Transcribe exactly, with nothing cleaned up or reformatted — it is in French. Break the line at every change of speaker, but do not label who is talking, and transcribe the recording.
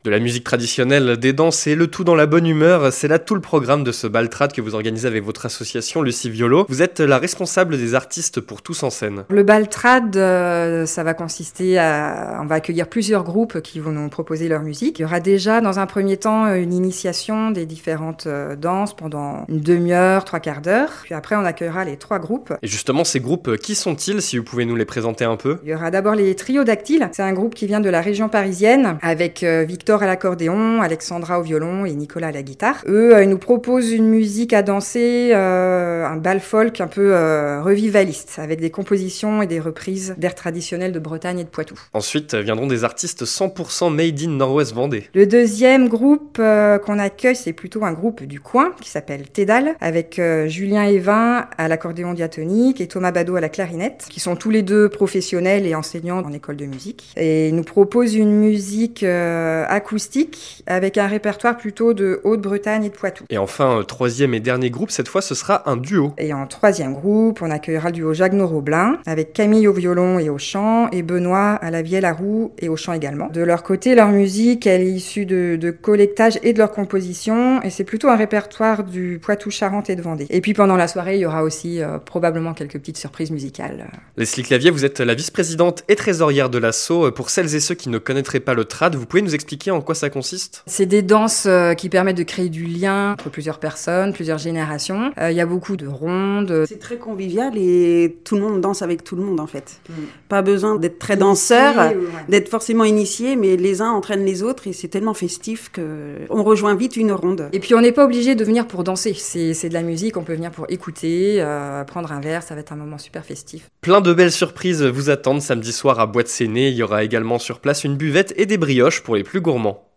De la musique traditionnelle, des danses et le tout dans la bonne humeur, c'est là tout le programme de ce bal trad que vous organisez avec votre association Lucie Violo. Vous êtes la responsable des artistes pour Tous en scène.
Le bal trad, euh, ça va consister à... On va accueillir plusieurs groupes qui vont nous proposer leur musique. Il y aura déjà dans un premier temps une initiation des différentes euh, danses pendant une demi-heure, trois quarts d'heure. Puis après on accueillera les trois groupes.
Et justement, ces groupes, qui sont-ils, si vous pouvez nous les présenter un peu?
Il y aura d'abord les Triodactyles. C'est un groupe qui vient de la région parisienne avec euh, Victor à l'accordéon, Alexandra au violon et Nicolas à la guitare. Eux, euh, ils nous proposent une musique à danser, euh, un bal folk un peu euh, revivaliste, avec des compositions et des reprises d'airs traditionnels de Bretagne et de Poitou.
Ensuite viendront des artistes cent pour cent made in Nord-Ouest Vendée.
Le deuxième groupe euh, qu'on accueille, c'est plutôt un groupe du coin qui s'appelle Tédal, avec euh, Julien Evin à l'accordéon diatonique et Thomas Badaud à la clarinette, qui sont tous les deux professionnels et enseignants en école de musique. Et ils nous proposent une musique euh, acoustique avec un répertoire plutôt de Haute-Bretagne et de Poitou.
Et enfin, troisième et dernier groupe, cette fois ce sera un duo.
Et en troisième groupe, on accueillera le duo Jagno-Roblin avec Camille au violon et au chant et Benoît à la vielle à roue et au chant également. De leur côté, leur musique, elle est issue de, de collectage et de leur composition et c'est plutôt un répertoire du Poitou, Charente et de Vendée. Et puis pendant la soirée, il y aura aussi euh, probablement quelques petites surprises musicales.
Leslie Clavier, vous êtes la vice-présidente et trésorière de l'asso. Pour celles et ceux qui ne connaîtraient pas le trad, vous pouvez nous expliquer en quoi ça consiste?
C'est des danses euh, qui permettent de créer du lien entre plusieurs personnes, plusieurs générations. Il euh, y a beaucoup de rondes.
C'est très convivial et tout le monde danse avec tout le monde en fait. Mmh. Pas besoin d'être très danseur, ouais. d'être forcément initié, mais les uns entraînent les autres et c'est tellement festif qu'on rejoint vite une ronde.
Et puis on n'est pas obligé de venir pour danser, c'est, c'est de la musique, on peut venir pour écouter, euh, prendre un verre, ça va être un moment super festif.
Plein de belles surprises vous attendent samedi soir à Bois de Séné. Il y aura également sur place une buvette et des brioches pour les plus gourmands.